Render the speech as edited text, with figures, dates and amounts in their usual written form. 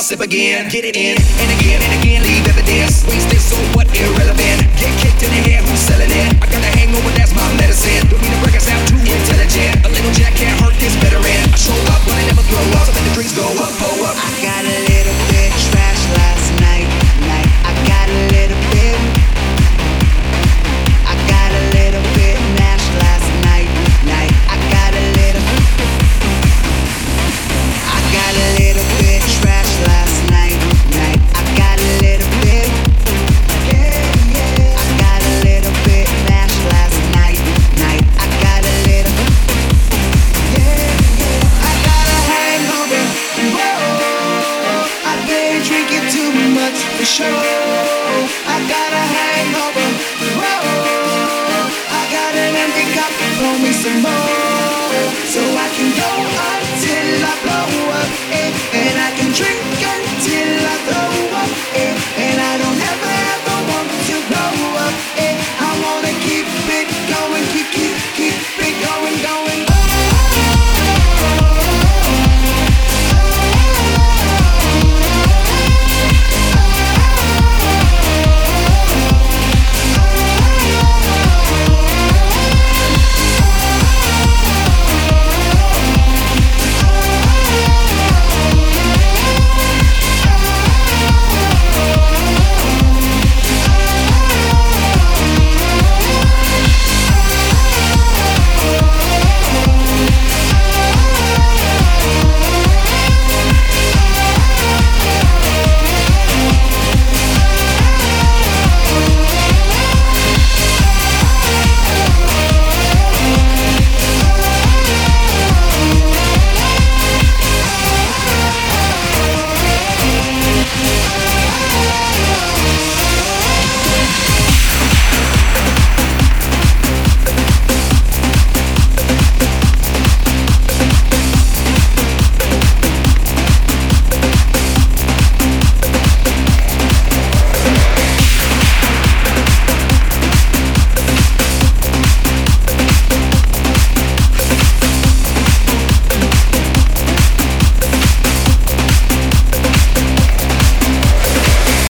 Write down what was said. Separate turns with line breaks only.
sip again. Get it in and again, leave evidence. Wasted, so what, irrelevant. Get kicked in the head, who's selling it? I got a hangover, that's my medicine. Don't need to break us out, too intelligent. A little jack can't hurt this veteran. I show up, but I never throw up. So let the drinks go up, go up.
I got a little bit trash last night. I got a little bit. I got a little bit mash last night. I got a little. I got a little bit trash last night. I got a little bit. I got a little bit mash last night. I got a little. I got a hangover. Whoa, I've been drinking too much for sure.